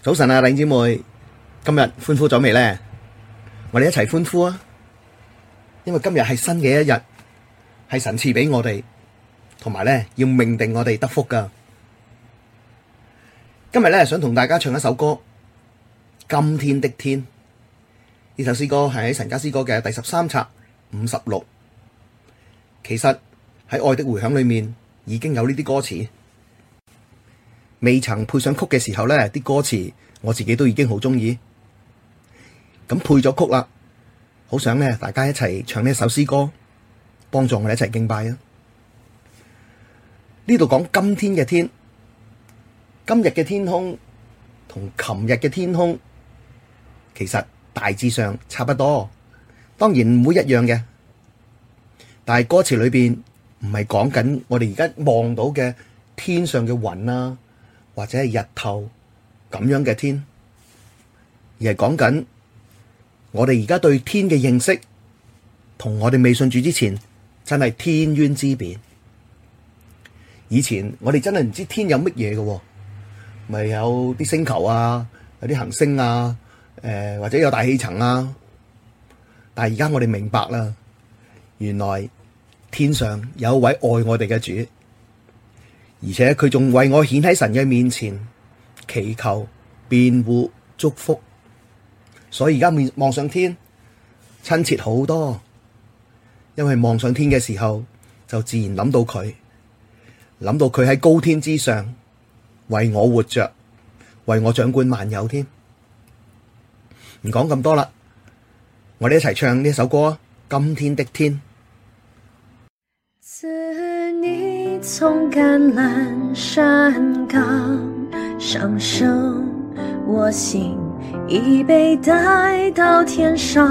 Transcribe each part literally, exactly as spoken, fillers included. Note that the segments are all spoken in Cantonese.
早晨啊，弟兄姊妹，今日歡呼咗未呢？我哋一齊歡呼啊！因為今日係新嘅一日，係神賜俾我哋，同埋咧要命定我哋得福噶。今日咧想同大家唱一首歌《今天的天》。呢首詩歌係喺神家詩歌嘅第十三冊五十六。其實喺愛的回響裏面已經有呢啲歌詞。未曾配上曲嘅時候呢，啲歌詞我自己都已經好鍾意。咁配咗曲啦，好想呢大家一齊唱呢一首詩歌，幫助我哋一齊敬拜啊！呢度講今天嘅天，今日嘅天空同琴日嘅天空其實大致上差不多，當然唔會一樣嘅。但係歌詞裏邊唔係講緊我哋而家望到嘅天上嘅雲啊，或者係日頭咁樣嘅天，而係講緊我哋而家對天嘅認識，同我哋未信主之前真係天淵之別。以前我哋真係唔知天有乜嘢嘅，咪有啲星球啊，有啲行星啊，誒、呃、或者有大氣層啊。但係而家我哋明白啦，原來天上有一位愛我哋嘅主。而且佢仲為我顯喺神嘅面前，祈求、辯護、祝福，所以而家面望上天，親切好多。因為望上天嘅時候，就自然諗到佢，諗到佢喺高天之上，為我活着，為我掌管萬有添。唔講咁多啦，我哋一齊唱呢首歌啊！今天的天。 從橄欖山崗上升，我心已被帶到天上。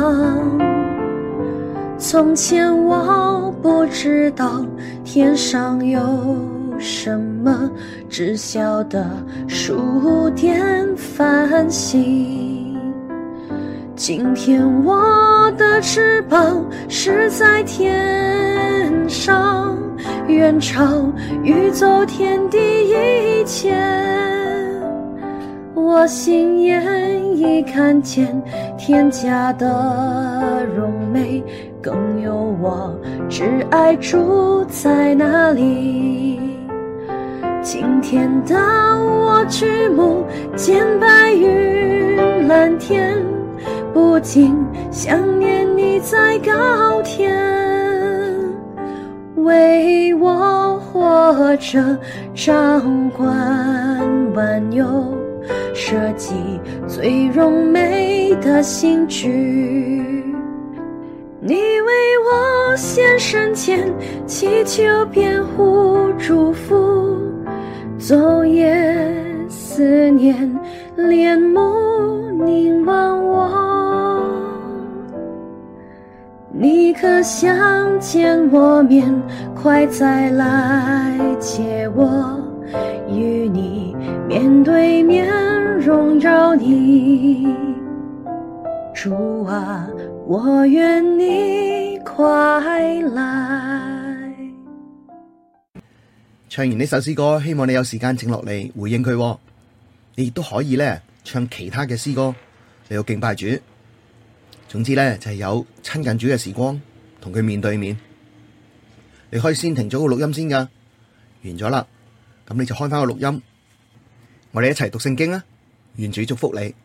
從前我不知道天上有什麼，只曉得數點繁星。今天我的翅膀是在天上，遠超宇宙天地一切。我心眼已看見天家的榮美，更有我摯愛住在那裡。今天當我舉目見白雲藍天，不禁想念你在高天，為我活着掌管萬有，設計最榮美的新居。你為我獻身前，祈求辯護祝福，晝夜思念戀慕凝望我。你可想見我面，快再來接我，與你面對面榮耀你。主啊，我願你快來。 唱完呢首詩歌，希望你有時間靜落嚟回應佢。你亦都可以咧唱其他嘅詩歌嚟到敬拜主。總之咧就係有親近主嘅時光，同佢面對面。你可以先停咗個錄音先噶，完咗啦，咁你就開翻個錄音，我哋一齊讀聖經啊！願主祝福你。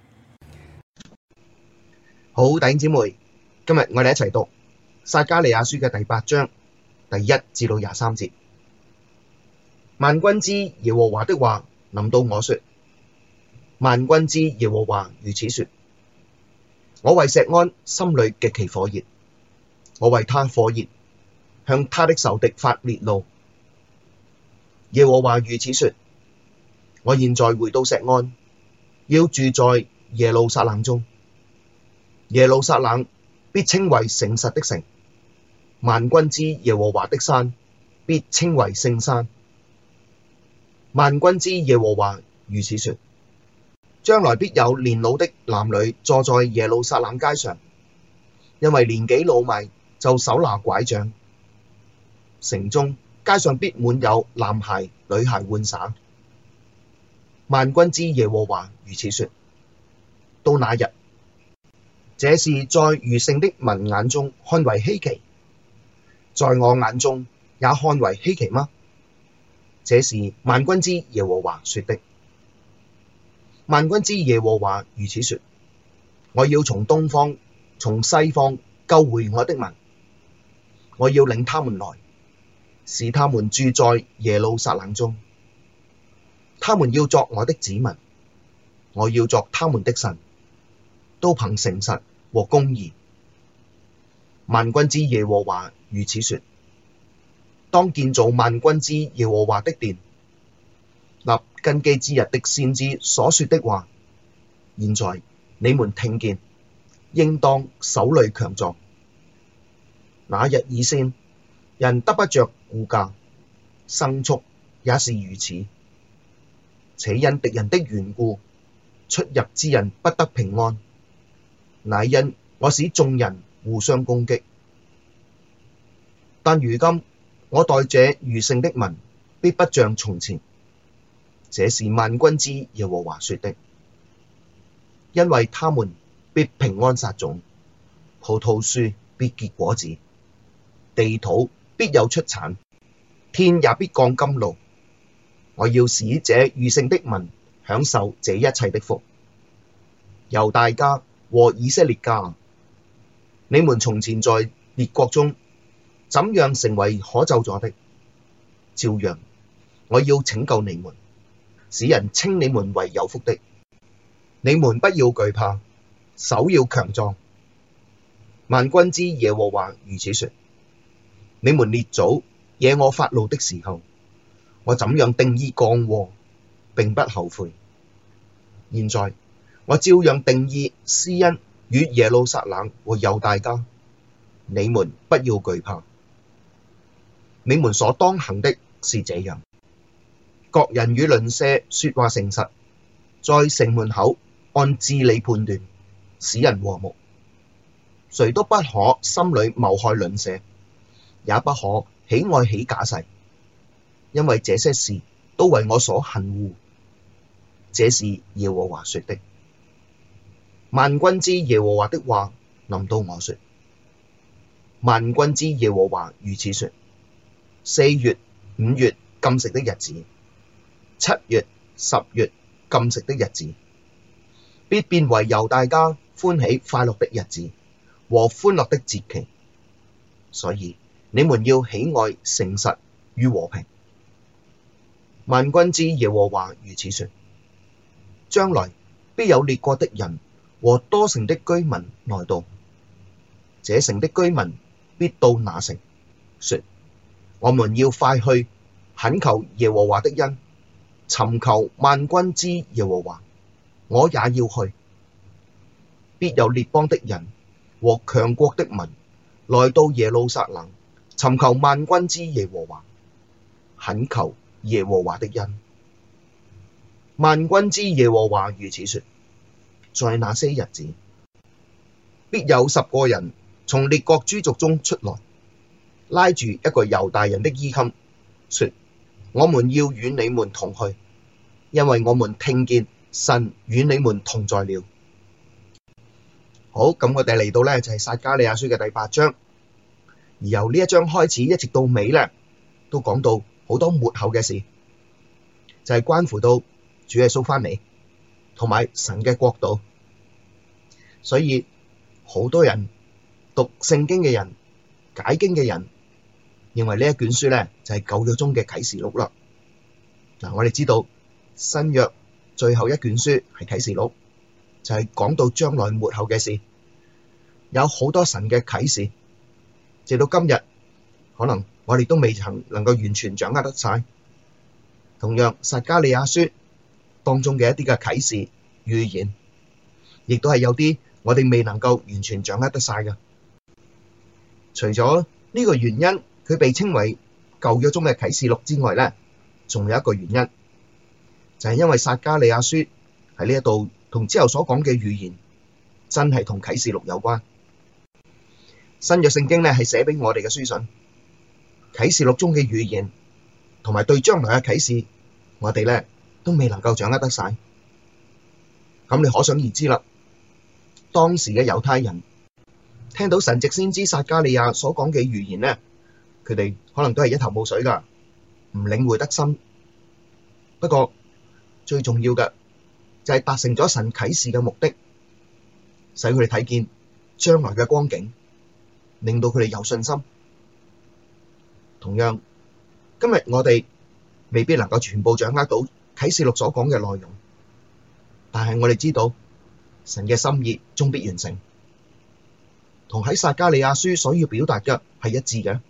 好，弟兄姊妹，今日我哋一齊讀撒迦利亞書嘅第八章第一至到廿三節。萬軍之耶和華的話臨到我說：萬軍之耶和華如此說，我為錫安心裡極其火熱，我為他火熱，向他的仇敵發烈怒。耶和華如此說，我現在回到錫安，要住在耶路撒冷中。耶路撒冷必稱為誠實的城，萬軍之耶和華的山必稱為聖山。萬軍之耶和華如此說，將來必有年老的男女坐在耶路撒冷街上，因為年紀老邁，就手拿拐杖。城中街上必滿有男孩女孩玩耍。 萬軍之耶和華如此說：到那日，這事在餘剩的民眼中看為稀奇，在我眼中也看為稀奇嗎？這是萬軍之耶和華說的。萬軍之耶和華如此說：我要從東方、從西方救回我的民，我要領他們來，使他們住在耶路撒冷中。他們要作我的子民，我要作他們的神，都憑誠實和公義。萬軍之耶和華如此說：當建造萬軍之耶和華的殿，立根基之日的先知所說的話，現在你們聽見，應當手裡強壯。那日以先，人得不着顧家，牲畜也是如此。且因敵人的緣故，出入之人不得平安，乃因我使眾人互相攻擊。但如今我待這餘剩的民，必不像從前。這是萬軍之耶和華說的。因為他們必平安撒種，葡萄樹必結果子，地土必有出產，天也必降甘露。我要使這餘剩的民享受這一切的福。猶大家和以色列家，你們從前在列國中怎樣成為可咒詛的，照樣我要拯救你們，使人稱你們為有福的。你們不要懼怕，手要強壯。萬軍之耶和華如此說：你們列祖惹我發怒的時候，我怎樣定意降禍，並不後悔。現在我照樣定意施恩與耶路撒冷和猶大家，你們不要懼怕。你們所當行的是這樣：各人與鄰舍說話誠實，在城門口按治理判斷，使人和睦。誰都不可心裡謀害鄰舍，也不可喜愛起假誓。因為這些事都為我所恨惡。這是耶和華說的。萬軍之耶和華的話臨到我說：萬軍之耶和華如此說：四月、五月禁食的日子，七月、十月禁食的日子，必變為猶大家歡喜快樂的日子和歡樂的節期。所以你們要喜愛誠實與和平。萬軍之耶和華如此說：將來必有列國的人和多城的居民來到，這城的居民必到那城，說：我們要快去懇求耶和華的恩，尋求萬軍之耶和華，我也要去。必有列邦的人和強國的民來到耶路撒冷，尋求萬軍之耶和華，懇求耶和華的恩。萬軍之耶和華如此說：在那些日子，必有十個人從列國諸族中出來，拉住一個猶大人的衣襟，說：我們要與你們同去，因為我們聽見神與你們同在了。好，咁我哋嚟到呢就係撒迦利亞書嘅第八章，而由呢一章開始一直到尾呢，都講到好多末後嘅事，就係關乎到主耶穌翻嚟，同埋神嘅國度。所以好多人讀聖經嘅人、解經嘅人，認為呢一卷書咧就係舊約中嘅啟示錄啦。嗱，我哋知道新約最後一卷書係啟示錄，就係講到將來末後嘅事，有好多神嘅啟示，直到今日，可能我哋都未曾能夠完全掌握得晒。同樣撒迦利亞書當中嘅一啲嘅啟示預言，亦都係有啲我哋未能夠完全掌握得晒嘅。除咗呢個原因，佢被稱為舊約中嘅啟示錄之外咧，仲有一個原因，就係因為撒迦利亞書喺呢一度同之後所講嘅預言，真係同啟示錄有關。新約聖經咧係寫俾我哋嘅書信，啟示錄中嘅預言同埋對將來嘅啟示，我哋咧都未能夠掌握得晒。咁你可想而知啦，當時嘅猶太人聽到神藉先知撒迦利亞所講嘅預言呢，佢哋可能都係一頭霧水噶，唔領會得深。不過最重要嘅就係達成咗神啟示嘅目的，使佢哋睇見將來嘅光景，令到佢哋有信心。同樣，今日我哋未必能夠全部掌握到啟示錄所講嘅內容，但係我哋知道神嘅心意終必完成，同喺撒迦利亞書所要表達嘅係一致嘅。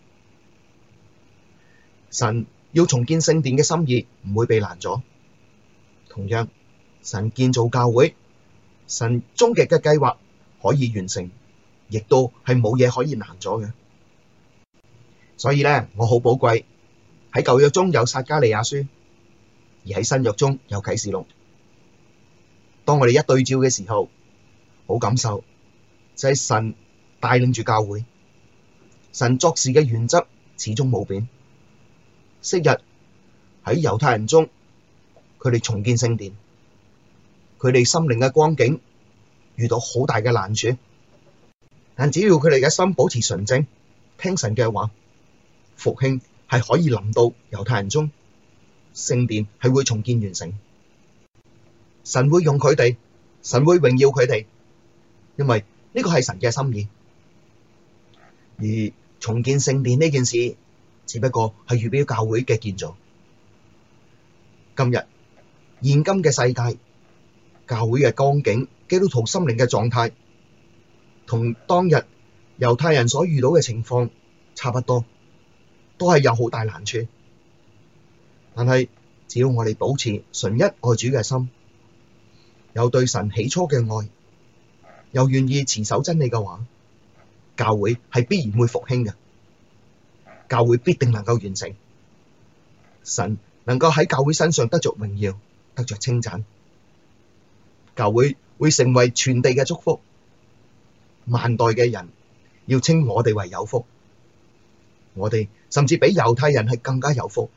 神要重建聖殿嘅心意唔會被攔阻，同樣神建造教會，神終極嘅計劃可以完成，亦都係冇嘢可以攔阻嘅。所以咧，我好寶貴喺舊約中有撒迦利亞書，而喺新約中有啟示錄。當我哋一對照嘅時候，好感受就係神帶領住教會，神作事嘅原則始終冇變。昔日喺猶太人中，佢哋重建聖殿，佢哋心靈嘅光景遇到好大嘅難處，但只要佢哋嘅心保持純正，聽神嘅話，復興係可以臨到猶太人中，聖殿係會重建完成，神會用佢哋，神會榮耀佢哋，因為呢個係神嘅心意。而重建聖殿呢件事，只不過係預表教會嘅建造。今日現今嘅世界，教會嘅光景，基督徒心靈嘅狀態，同當日猶太人所遇到嘅情況差不多，都係有好大難處。但係只要我哋保持純一愛主嘅心，有對神起初嘅愛，又願意持守真理嘅話，教會係必然會復興嘅，教會必定能夠完成，神能夠喺教會身上得着榮耀，得着稱讚，教會會成為全地嘅祝福，萬代嘅人要稱我哋為有福，我哋甚至比猶太人係更加有福。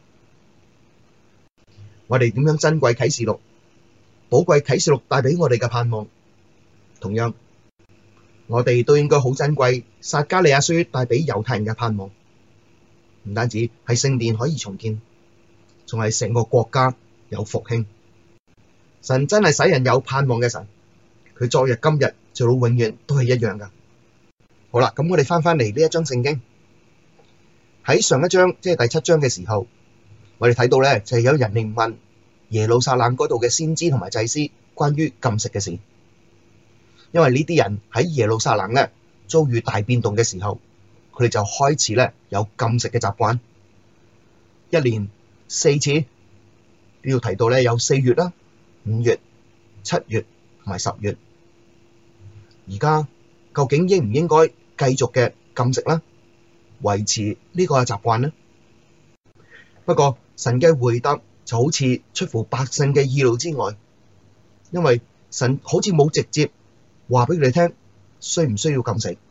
我哋點樣珍貴啟示錄，寶貴啟示錄帶畀我哋嘅盼望，同樣我哋都應該好珍貴撒迦利亞書帶畀猶太人嘅盼望。唔單止係聖殿可以重建，仲係成個國家有復興。神真係使人有盼望嘅神，佢昨日今日做到永遠都係一樣噶。好啦，咁我哋翻返嚟呢一章聖經，喺上一章即係第七章嘅時候，我哋睇到咧就係有人嚟問耶路撒冷嗰度嘅先知同埋祭司關於禁食嘅事，因為呢啲人喺耶路撒冷咧遭遇大變動嘅時候，佢哋就開始咧有禁食嘅習慣，一年四次，呢度提到咧有四月啦、五月、七月同埋十月。而家究竟應唔應該繼續嘅禁食啦，維持呢個嘅習慣呢？不過神嘅回答就好似出乎百姓嘅意料之外，因為神好似冇直接話俾佢哋聽需唔需要禁食。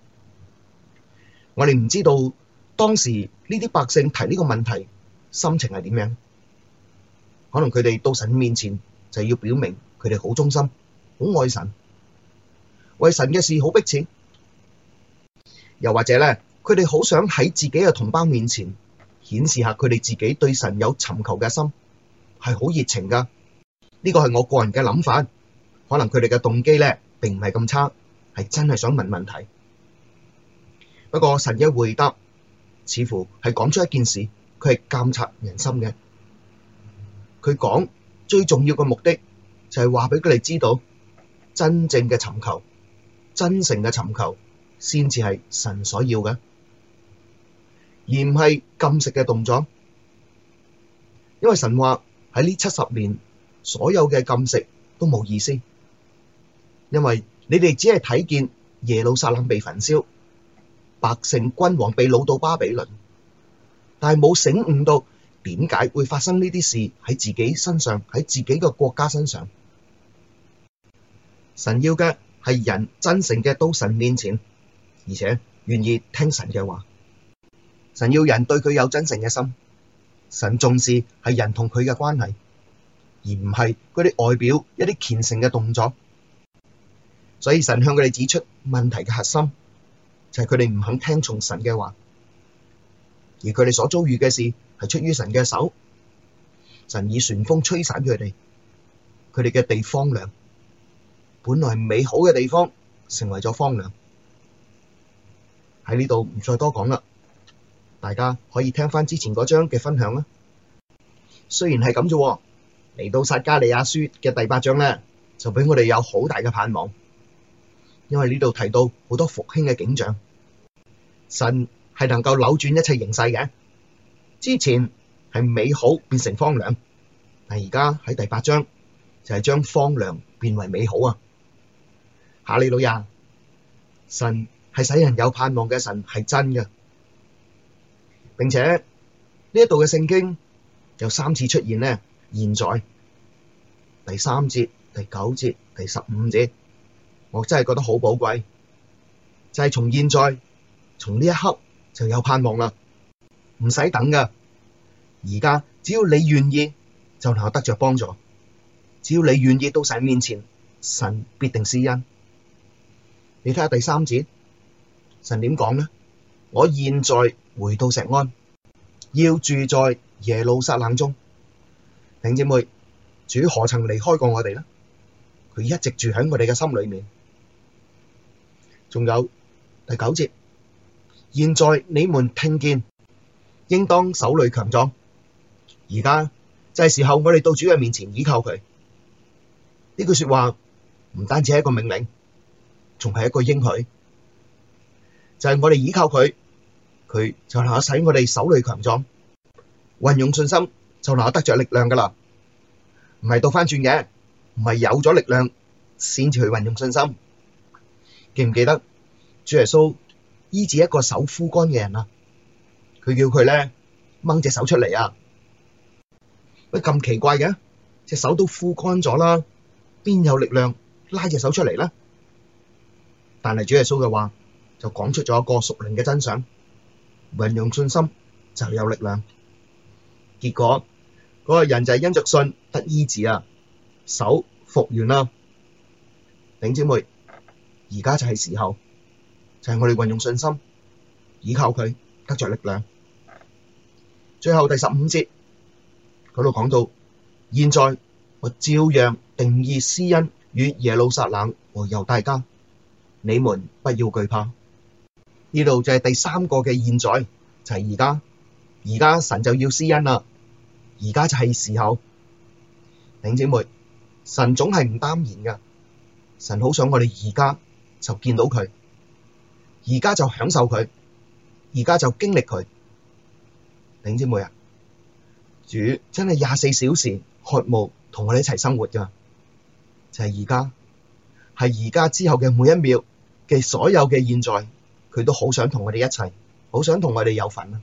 我哋唔知道當時呢啲百姓提呢個問題心情係點樣，可能佢哋到神面前就要表明佢哋好忠心、好愛神，為神嘅事好迫切，又或者咧佢哋好想喺自己嘅同胞面前顯示下佢哋自己對神有尋求嘅心，係好熱情噶。呢個係我個人嘅諗法，可能佢哋嘅動機咧並唔係咁差，係真係想問問題。不過神嘅回答似乎係講出一件事，佢係監察人心嘅。佢講最重要嘅目的就係話俾佢哋知道，真正嘅尋求、真誠嘅尋求先至係神所要嘅，而唔係禁食嘅動作。因為神話喺呢七十年所有嘅禁食都冇意思，因為你哋只係睇見耶路撒冷被焚燒，百姓君王被擄到巴比倫，但係冇醒悟到點解會發生呢啲事喺自己身上，喺自己嘅國家身上。神要嘅係人真誠嘅到神面前，而且願意聽神嘅話。神要人對佢有真誠嘅心，神重視係人同佢嘅關係， 而唔係嗰啲外表一啲虔誠嘅動作。所以神向佢哋指出問題嘅核心，就係佢哋唔肯聽從神嘅話，而佢哋所遭遇嘅事係出於神嘅手。神以旋風吹散佢哋，佢哋嘅地荒涼，本來美好嘅地方成為咗荒涼。喺呢度唔再多講啦，大家可以聽翻之前嗰章嘅分享啦。雖然係咁啫，嚟到撒迦利亞書嘅第八章咧，就俾我哋有好大嘅盼望，因為呢度提到好多復興嘅景象，神係能夠扭轉一切形勢嘅。之前係美好變成荒涼，但而家喺第八章就係將荒涼變為美好啊！哈利路亞！神係使人有盼望嘅神，係真嘅，並且呢一度嘅聖經有三次出現呢，現在第三節、第九節、第十五節，我真係覺得好寶貴，就係從現在，從呢一刻就有盼望啦，唔使等噶，而家只要你願意就能夠得着幫助，只要你願意到神面前，神必定施恩。你睇下第三節，神點講呢？我現在回到錫安，要住在耶路撒冷中。弟兄姊妹，主何曾離開過我哋呢？佢一直住喺我哋嘅心裏面。仲有第九節，現在你們聽見，應當手裡強壯。而家就係時候，我哋到主嘅面前倚靠佢。呢句說話唔單止係一個命令，仲係一個應許，就係我哋倚靠佢，佢就能夠使我哋手裡強壯，運用信心就能夠得着力量噶啦。唔係倒翻轉嘅，唔係有咗力量先至去運用信心。記唔記得主耶穌醫治一個手枯乾嘅人啊？佢叫佢咧掹隻手出嚟啊！喂，咁奇怪嘅，隻手都枯乾咗啦，邊有力量拉隻手出嚟咧？但係主耶穌嘅話就講出咗一個屬靈嘅真相，運用信心就有力量。結果嗰個人就係因着信得醫治啊，手復原啦。弟兄姊妹，而家就係時候，就係我哋運用信心，依靠佢得着力量。最後第十五節嗰度講到，現在我照樣定意施恩與耶路撒冷和猶大家，你們不要懼怕。呢度就係第三個嘅現在，就係而家，而家神就要施恩啦，而家就係時候。弟兄姊妹，神總係唔耽延噶，神好想我哋而家就見到佢，而家就享受佢，而家就經歷佢。弟兄姊妹啊，主真係廿四小時渴慕同我哋一齊生活噶，就係而家，係而家之後嘅每一秒嘅所有嘅現在，佢都好想同我哋一齊，好想同我哋有份啊！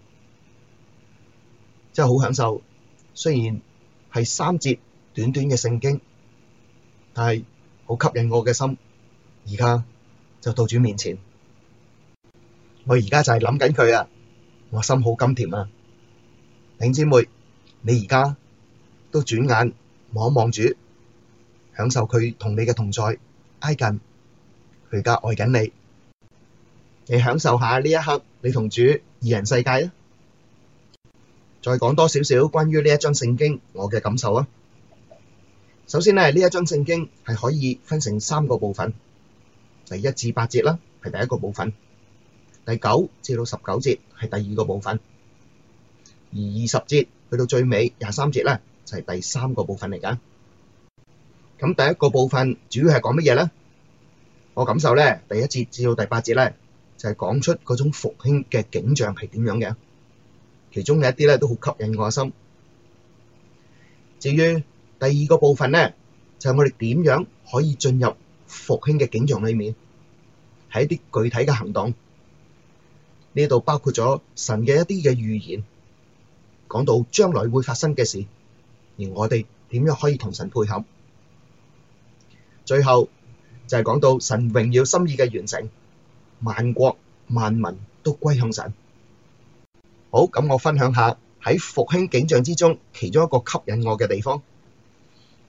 真係好享受。雖然係三節短短嘅聖經，但係好吸引我嘅心。而家就到主面前，我而家就係諗緊佢啊，我心好甘甜啊！弟兄姊妹，你而家都轉眼望一望主，享受佢同你嘅同在，挨近佢而家愛緊你，你享受下呢一刻你同主二人世界啊！再講多少少關於呢一章聖經我嘅感受啊！首先咧，呢一章聖經係可以分成三個部分，第一至八節啦係第一個部分，第九至到十九節係第二個部分，而二十節去到最尾廿三節咧就係第三個部分嚟㗎。咁第一個部分主要係講乜嘢咧？我感受咧，第一節至到第八節咧就係講出嗰種復興嘅景象係點樣嘅，其中有一啲咧都好吸引我嘅心。至於第二個部分咧，就係我哋點樣可以進入復興嘅景象裏面，係一啲具體嘅行動。呢度包括咗神嘅一啲嘅預言，講到將來會發生嘅事，而我哋點樣可以同神配合。最後就係講到神榮耀心意嘅完成，萬國萬民都歸向神。好，咁我分享下喺復興景象之中其中一個吸引我嘅地方，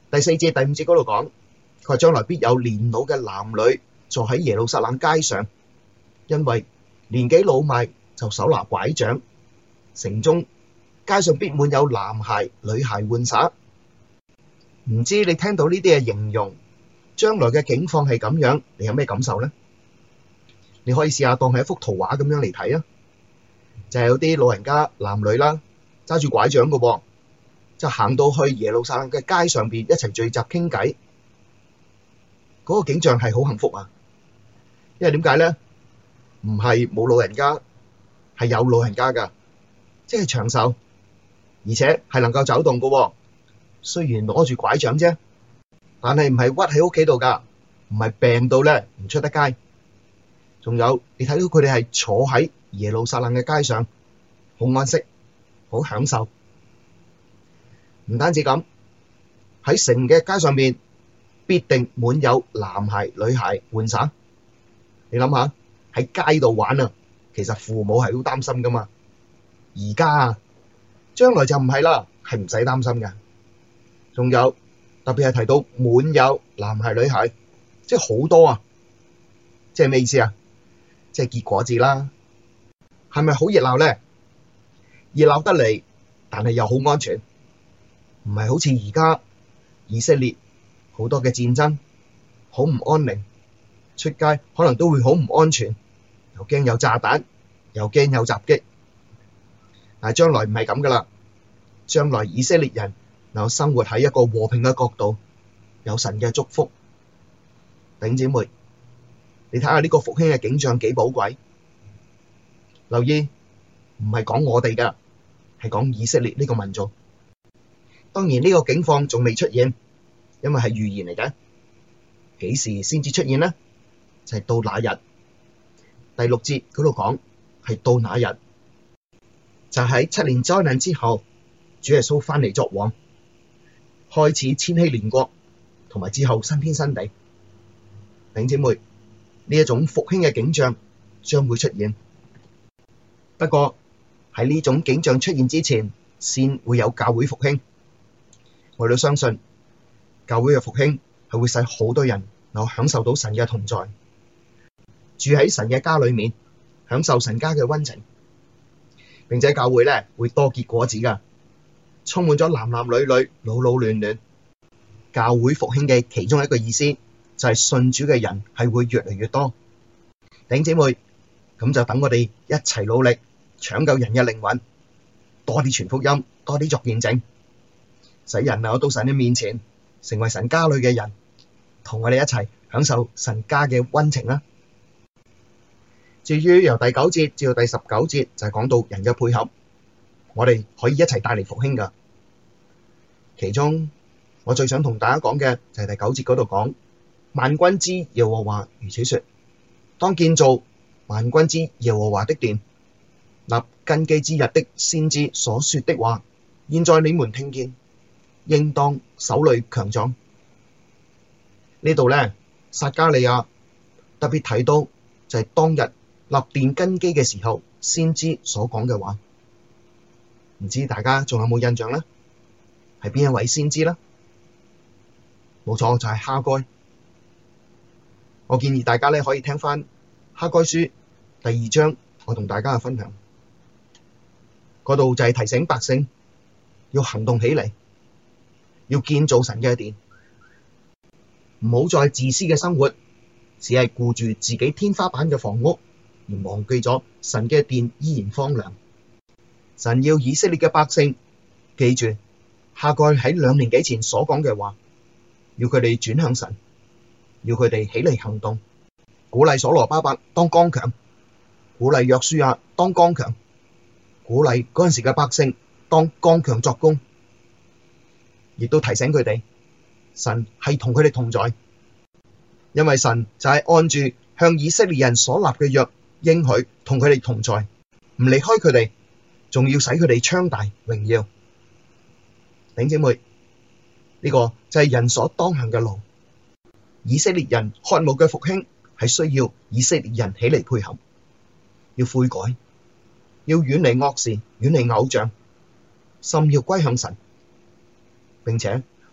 第四節、第五節嗰度講，佢話將來必有年老嘅男女坐喺耶路撒冷街上，因為年紀老邁就手拿拐杖，城中街上必滿有男孩女孩玩耍。唔知你聽到呢啲嘅形容，將來嘅境況係咁樣，你有咩感受呢？你可以試下當係一幅圖畫咁樣嚟睇啊，就係有啲老人家男女啦，揸住拐杖嘅喎，就行到去耶路撒冷嘅街上邊一齊聚集傾偈，嗰個景象係好幸福啊！因為點解咧？唔係冇老人家，係有老人家噶，即係長壽，而且係能夠走動嘅喎。雖然攞住拐杖啫，但係唔係屈喺屋企度噶，唔係病到咧唔出得街。仲有你睇到佢哋係坐喺耶路撒冷嘅街上，好安息，好享受。唔單止咁，喺城嘅街上面必定滿有男孩女孩玩耍。你諗下喺街度玩啊，其實父母係好擔心噶嘛。而家啊，將來就唔係啦，係唔使擔心噶。仲有特別係提到滿有男孩女孩，即係好多啊，即係咩意思啊？即係結果子啦。係咪好熱鬧咧？熱鬧得嚟，但係又好安全，唔係好似而家以色列好多嘅戰爭，好唔安寧，出街可能都會好唔安全，又驚有炸彈，又驚有襲擊。但係將來唔係咁噶啦，將來以色列人能夠生活喺一個和平嘅國度，有神嘅祝福。弟兄姊妹，你睇下呢個復興嘅景象幾寶貴。留意，唔係講我哋噶，係講以色列呢個民族。當然呢個景況仲未出現，因為係預言嚟嘅。幾時先至出現呢？就係到那日。第六節嗰度講係到那日，就喺七年災難之後，主耶穌翻嚟作王，開始千禧年國，同埋之後新天新地。弟兄姊妹，呢一種復興嘅景象將會出現。不過喺呢種景象出現之前，先會有教會復興。我哋都相信教會嘅復興係會使好多人能夠享受到神嘅同在，住喺神嘅家裏面，享受神家嘅溫情，並且教會咧會多結果子噶，充滿咗男男女女、老老嫩嫩。教會復興嘅其中一個意思就係信主嘅人係會越嚟越多。弟兄姊妹，咁就等我哋一齊努力搶救人嘅靈魂，多啲傳福音，多啲作見證，使人能夠到神嘅面前，成為神家裏嘅人，同我哋一齊享受神家嘅溫情啦。至於由第九節至到第十九節就係講到人嘅配合，我哋可以一齊帶嚟復興噶。其中我最想同大家講嘅就係第九節嗰度講，萬軍之耶和華如此說，當建造萬軍之耶和華的殿，立根基之日的先知所說的話，現在你們聽見，應當手裡強壯。呢度咧，撒迦利亞特別提到就係當日立殿根基嘅時候，先知所講嘅話。唔知大家仲有冇印象咧？係邊一位先知咧？冇錯，就係哈該。我建議大家咧可以聽翻哈該書第二章，我同大家嘅分享。嗰度就係提醒百姓要行動起嚟，要建造神嘅殿，唔好再自私嘅生活，只係顧住自己天花板嘅房屋，而忘記咗神嘅殿依然荒涼。神要以色列嘅百姓記住哈該喺兩年幾前所講嘅話，要佢哋轉向神，要佢哋起嚟行動，鼓勵所羅巴伯當剛強，鼓勵約書亞當剛強，鼓勵嗰陣時嘅百姓當剛強作工，亦都提醒佢哋神係同佢哋同在，因為神就係按住向以色列人所立嘅約應許同佢哋同在，唔離開佢哋，仲要使佢哋昌大榮耀。弟兄姊妹，呢個就係人所當行嘅路。以色列人渴慕嘅復興係需要以色列人起嚟配合，要悔改，要遠離惡事，遠離偶像，心要歸向神，並且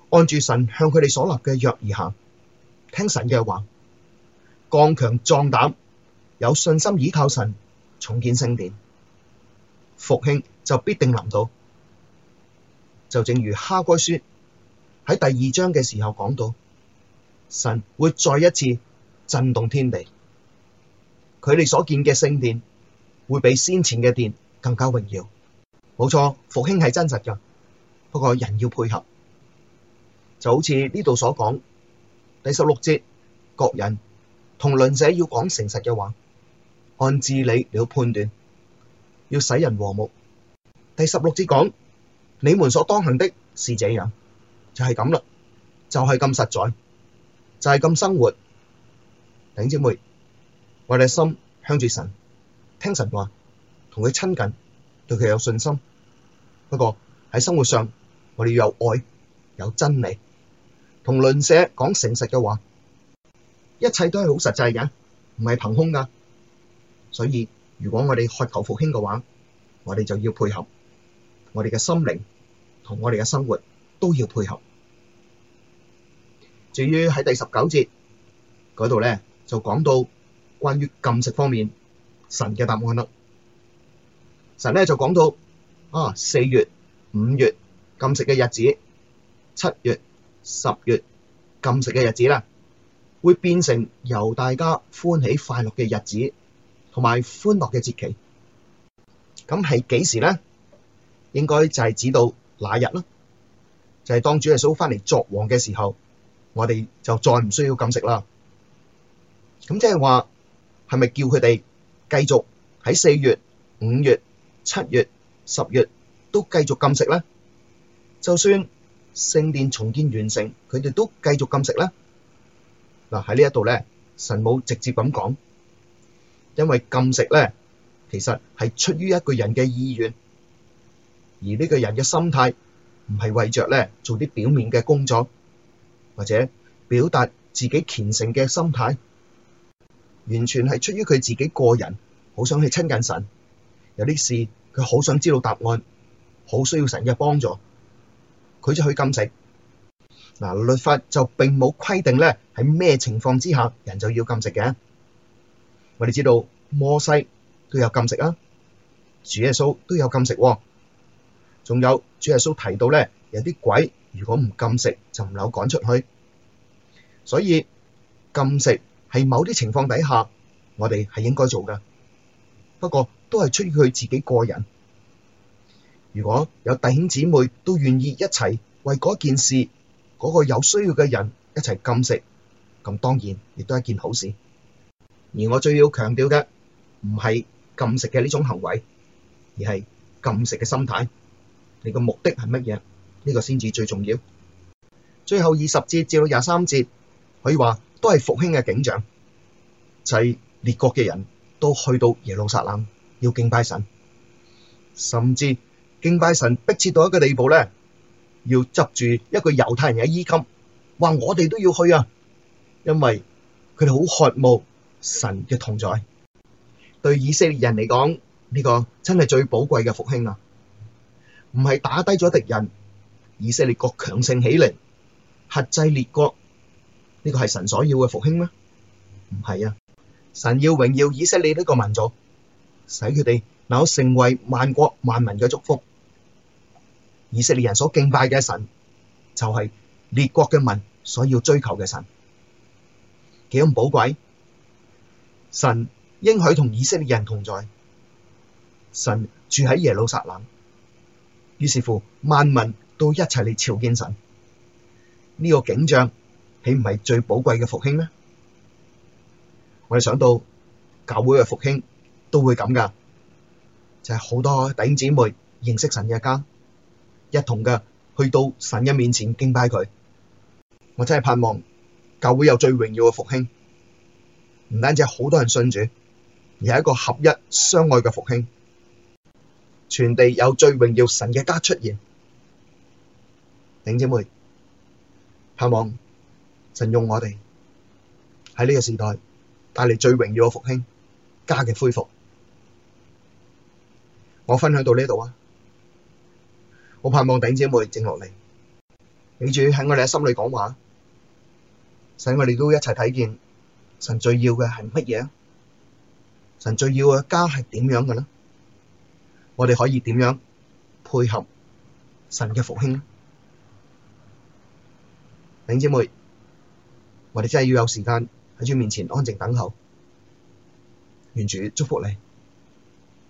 按住神向佢哋所立嘅約而行，聽神嘅話，剛強壯膽，有信心倚靠神，重建聖殿，復興就必定臨到。就正如哈該書喺第二章嘅時候講到，神會再一次震動天地，佢哋所建嘅聖殿會比先前嘅殿更加榮耀。冇錯，復興係真實㗎，不過人要配合。就好似呢度所講，第十六節，各人同鄰舍要講誠實嘅話，按治理嚟到判斷，要使人和睦。第十六節講，你們所當行的是這樣，就係咁啦，就係咁實在，就係咁生活。弟兄姊妹，我哋嘅心向住神，聽神話，同佢親近，對佢有信心。不過喺生活上，我哋要有愛，有真理，同鄰舍講誠實嘅話，一切都係好實際嘅，唔係憑空噶。所以如果我哋渴求復興嘅話，我哋就要配合，我哋嘅心靈同我哋嘅生活都要配合。至於喺第十九節嗰度咧，就講到關於禁食方面神嘅答案啦。神咧就講到啊，四月、五月禁食嘅日子，七月、十月禁食嘅日子啦，會變成由大家歡喜快樂嘅日子，同埋歡樂嘅節期。咁係幾時咧？應該就係指到那日啦，就係當主耶穌翻嚟作王嘅時候，我哋就再唔需要禁食啦。咁即係話，係咪叫佢哋繼續喺四月、五月、七月、十月都繼續禁食咧？就算聖殿重建完成，佢哋都繼續禁食咧？嗱，喺呢一度咧，神冇直接咁講，因為禁食咧，其實係出於一個人嘅意願，而呢個人嘅心態唔係為着咧做啲表面嘅工作，或者表達自己虔誠嘅心態，完全係出於佢自己個人，好想去親近神，有啲事佢好想知道答案，好需要神嘅幫助，佢就去禁食。嗱，律法就並冇規定咧喺咩情況之下人就要禁食嘅。我哋知道摩西都有禁食啊，主耶穌都有禁食喎，仲有主耶穌提到咧，有啲鬼如果唔禁食就唔能夠趕出去，所以禁食係某啲情況底下我哋係應該做㗎，不過都係出於佢自己個人。如果有弟兄姊妹都願意一齊為嗰件事嗰個有需要嘅人一齊禁食，咁當然亦都係一件好事。而我最要強調嘅唔係禁食嘅呢種行為，而係禁食嘅心態。你個目的係乜嘢？呢個先至最重要。最後二十節至到廿三節，可以話都係復興嘅景象，就係列國嘅人都去到耶路撒冷要敬拜神，甚至敬拜神迫切到一個地步咧，要執住一個猶太人嘅衣襟，話我哋都要去啊，因為佢哋好渴慕神嘅同在。對以色列人嚟講，呢個真係最寶貴嘅復興啊！唔係打低咗敵人，以色列國強盛起嚟，轄制列國，呢個係神所要嘅復興咩？唔係啊！神要榮耀以色列呢個民族，使佢哋能夠成為萬國萬民嘅祝福。以色列人所敬拜嘅神，就係列國嘅民所要追求嘅神，幾咁寶貴！神應許同以色列人同在，神住喺耶路撒冷，於是乎萬民都一齊嚟朝見神。呢個景象豈唔係最寶貴嘅復興咩？我哋想到教會嘅復興都會咁噶，就係好多弟兄姊妹認識神嘅家，一同嘅去到神嘅面前敬拜佢。我真係盼望教會有最榮耀嘅復興，唔單止係好多人信主，而係一個合一相愛嘅復興，全地有最榮耀神嘅家出現。弟兄姊妹，盼望神用我哋喺呢個時代帶嚟最榮耀嘅復興，家嘅恢復。我分享到呢度啊，我盼望弟兄姊妹靜落嚟， 俾主喺我哋嘅心裏講話，使我哋都一齊睇見神最要嘅係乜嘢啊？神最要嘅家係點樣嘅呢？我哋可以點樣配合神嘅復興呢？弟兄姊妹，我哋真係要有時間喺主面前安靜等候，願主祝福你。